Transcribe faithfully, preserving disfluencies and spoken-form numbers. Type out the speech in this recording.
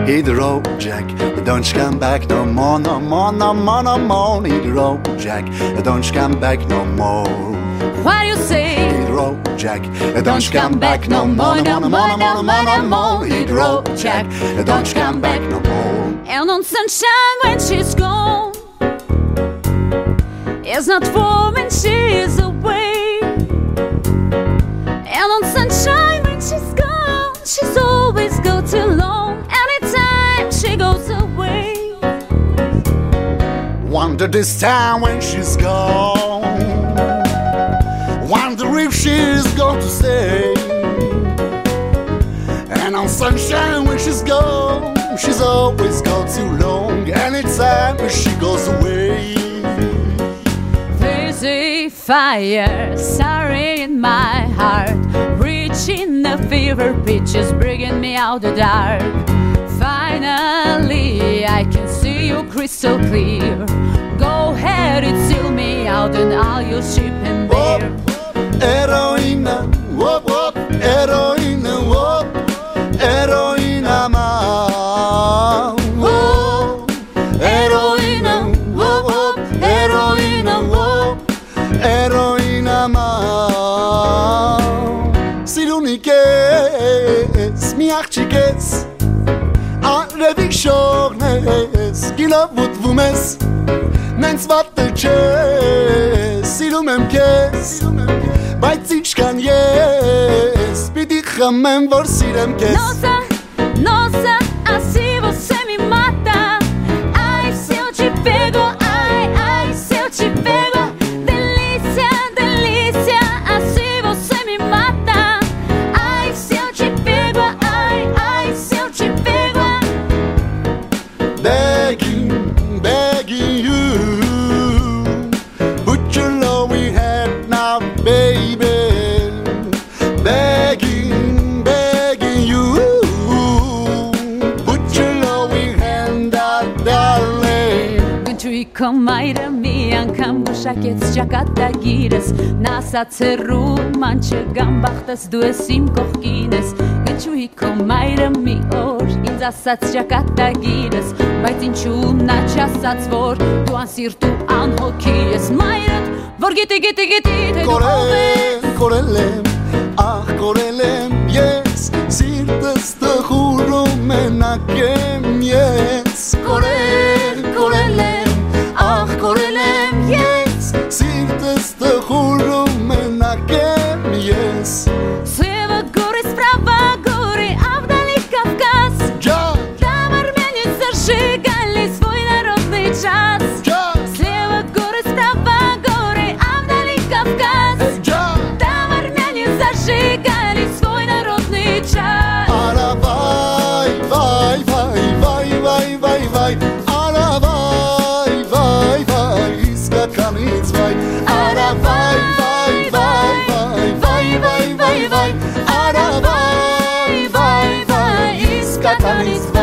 Hit the road, Jack, don't you come back no more, no more, no more, no more. Hit the road, Jack, don't you come back no more. What do you say? Hit the road, Jack, don't you come back no more, no more, no more, no more, no more. Hit the road, Jack, don't you come back no more. And on sunshine when she's gone, it's not warm when she's away. And on sunshine when she's gone, she's always go too long. Anytime she goes away, wonder this time when she's gone, wonder if she's going to stay. And on sunshine when she's gone, she's always gone too long. Anytime when she goes away, there's a fire soaring in my heart, reaching the fever pitches, bringing me out the dark. Finally, I can see you crystal clear. Go ahead and seal me out and I'll use ship and bear. Heroina, whoop, whoop, heroina, whoop, heroina ma. Whoop, heroina, whoop, whoop, heroina, whoop, heroina ma. Silunikes, miachikes, Arevik shornes, gilavut vumes, nens vattelches, silumemkes. Bajcičkan jest, pidi chamem vor sirem kes. Nossa, nossa, assim você me mata. Ai, se eu te pego, ai, ai, se eu te pego. Delícia, delícia, assim você me mata. Ai, se eu te pego, ai, ai, se eu te pego. Begging, begging you, put your lonely hand now, baby. Begging, begging you, put your loving hand out, darling. Gënqy komajrë mi janë kam gushaket s'gjaka gires. Nasa cerru man që gambachtës duesim kohkines. Gënqy komajrë mi or, inzasat s'gjaka gires. Bajtin quna qasat zvor, duan sirtu anë hokijes. Majrët, vor giti, giti, giti, te du Korelem, korelem, ah korelem, yes. Sirtës të hurum e na kem, yes. Korel, korelem, ah korelem, yes. Sirtës të hurum e na kem, yes. Слева горы, справа горы, а вдали Кавказ. Джаз, Там армяне зажигали свой народный час. джаз, Слева горы, справа горы, а вдали Кавказ. джаз. Там армяне зажигали свой народный час. Ara vai, vai, vai, vai, vai, vai, vai. Ara vai, vai, vai, iskakanic vai. Ara vai, vai, vai, vai, vai, vai, vai, vai. Ara vai, vai, vai, iskakanic